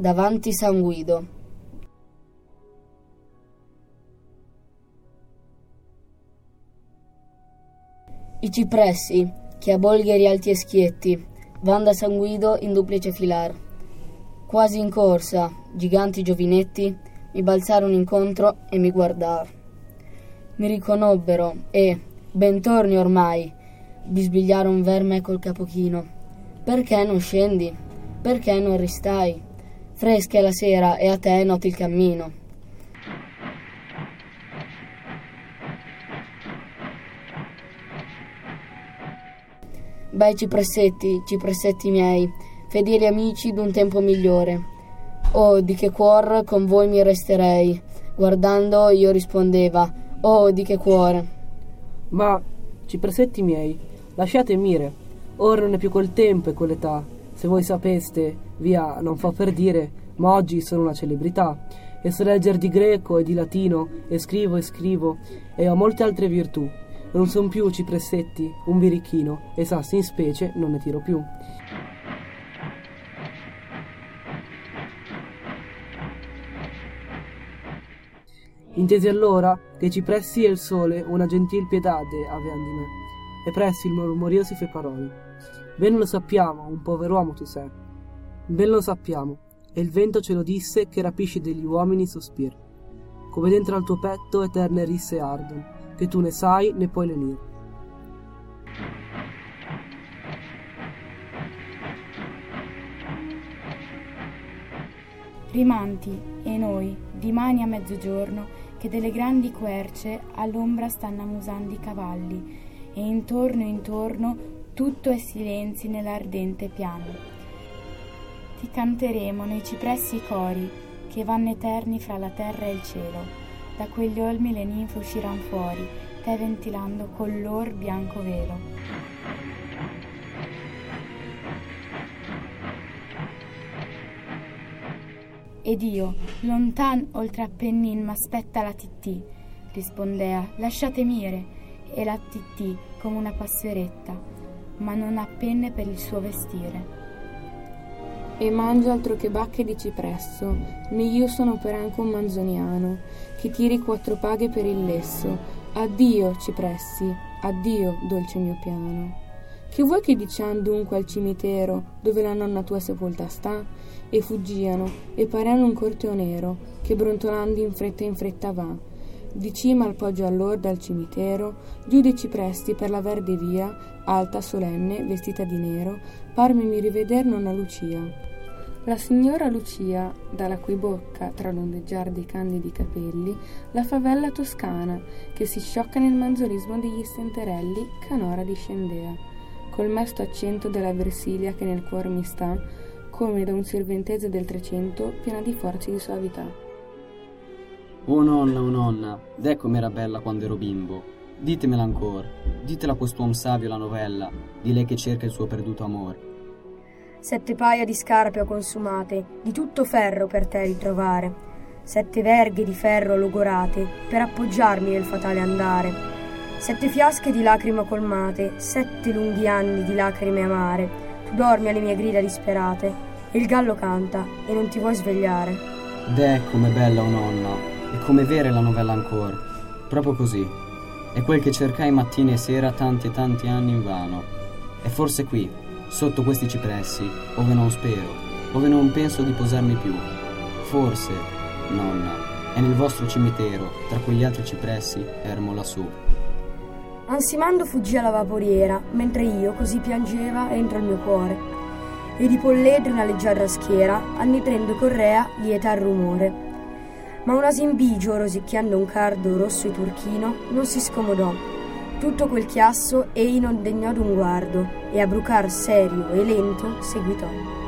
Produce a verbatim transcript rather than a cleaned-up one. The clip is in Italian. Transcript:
davanti San Guido. I cipressi, che a bolgheri alti e schietti, van da San Guido in duplice filar. Quasi in corsa, giganti giovinetti mi balzarono incontro e mi guardar. Mi riconobbero e, ben torni ormai, bisbigliaron verme col capo chino. Perché non scendi? Perché non ristai? Fresca è la sera e a te noti il cammino. Bei cipressetti, cipressetti miei, fedeli amici d'un tempo migliore. Oh, di che cuor con voi mi resterei. Guardando io rispondeva, oh, di che cuore. Ma, cipressetti miei, lasciate mire, ora non è più quel tempo e quell'età. Se voi sapeste, via, non fa per dire, ma oggi sono una celebrità. E so leggere di greco e di latino, e scrivo e scrivo, e ho molte altre virtù. Non son più cipressetti, un birichino, e sassi in specie non ne tiro più. Intesi allora che i cipressi e il sole una gentil piedade avean di me, e presso il mormorio si fe parole. Ben lo sappiamo, un pover'uomo tu sei. Ben lo sappiamo, e il vento ce lo disse che rapisci degli uomini sospir. Come dentro al tuo petto eterne risse ardon, che tu ne sai né puoi lenir. Rimanti, e noi, dimani a mezzogiorno, che delle grandi querce all'ombra stanno ammusando i cavalli, e intorno intorno tutto è silenzi nell'ardente piano. Ti canteremo nei cipressi cori, che vanno eterni fra la terra e il cielo. Da quegli olmi le ninfe usciran fuori, te ventilando col lor bianco velo. Ed io, lontan oltre Appennin m'aspetta la Tittì, rispondea, lasciate mire, e la Tittì come una passeretta, ma non ha penne per il suo vestire. E mangio altro che bacche di cipresso, né io sono per anche un manzoniano, che tiri quattro paghe per il lesso. Addio, cipressi, addio, dolce mio piano. Che vuoi che dician dunque al cimitero, dove la nonna tua sepolta sta? E fuggiano, e pareano un corteo nero, che brontolando in fretta in fretta va. Di cima al poggio allor dal cimitero, giù dei cipressi per la verde via, alta, solenne, vestita di nero, parmi mi riveder nonna Lucia. La signora Lucia, dalla cui bocca, tra l'ondeggiar dei candidi capelli, la favella toscana, che si sciocca nel manzorismo degli stenterelli, canora discendea, col mesto accento della Versilia che nel cuor mi sta, come da un sirventese del Trecento, piena di forza e di soavità. Oh nonna, oh nonna, deh com'era bella quando ero bimbo. Ditemela ancora, ditela a quest'uom savio la novella, di lei che cerca il suo perduto amore. Sette paia di scarpe ho consumate, di tutto ferro per te ritrovare, sette verghe di ferro logorate, per appoggiarmi nel fatale andare, sette fiasche di lacrime colmate, sette lunghi anni di lacrime amare, tu dormi alle mie grida disperate, e il gallo canta, e non ti vuoi svegliare. Deh, com'è bella, oh nonna, e come vera è la novella ancora, proprio così, è quel che cercai mattina e sera tanti e tanti anni invano, e forse qui, sotto questi cipressi, ove non spero, ove non penso di posarmi più. Forse, nonna, è nel vostro cimitero, tra quegli altri cipressi, ermo lassù. Ansimando fuggì alla vaporiera, mentre io così piangeva entro il mio cuore, e di polledri una leggiadra schiera, annitrendo correa, lieta al rumore. Ma un asimbigio, rosicchiando un cardo rosso e turchino, non si scomodò. Tutto quel chiasso ei non degnò d'un guardo, e a brucar serio e lento seguitò.